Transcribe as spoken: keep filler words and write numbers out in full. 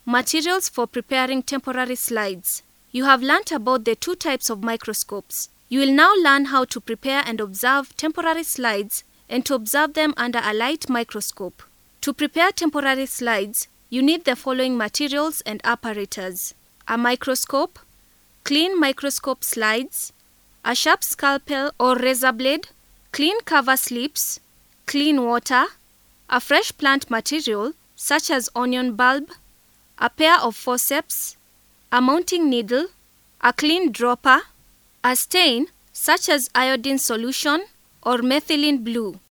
Materials for preparing temporary slides. You have learnt about the two types of microscopes. You will now learn how to prepare and observe temporary slides and to observe them under a light microscope. To prepare temporary slides, you need the following materials and apparatus: a microscope, clean microscope slides, a sharp scalpel or razor blade, clean cover slips, clean water, a fresh plant material such as onion bulb, a pair of forceps, a mounting needle, a clean dropper, a stain such as iodine solution or methylene blue.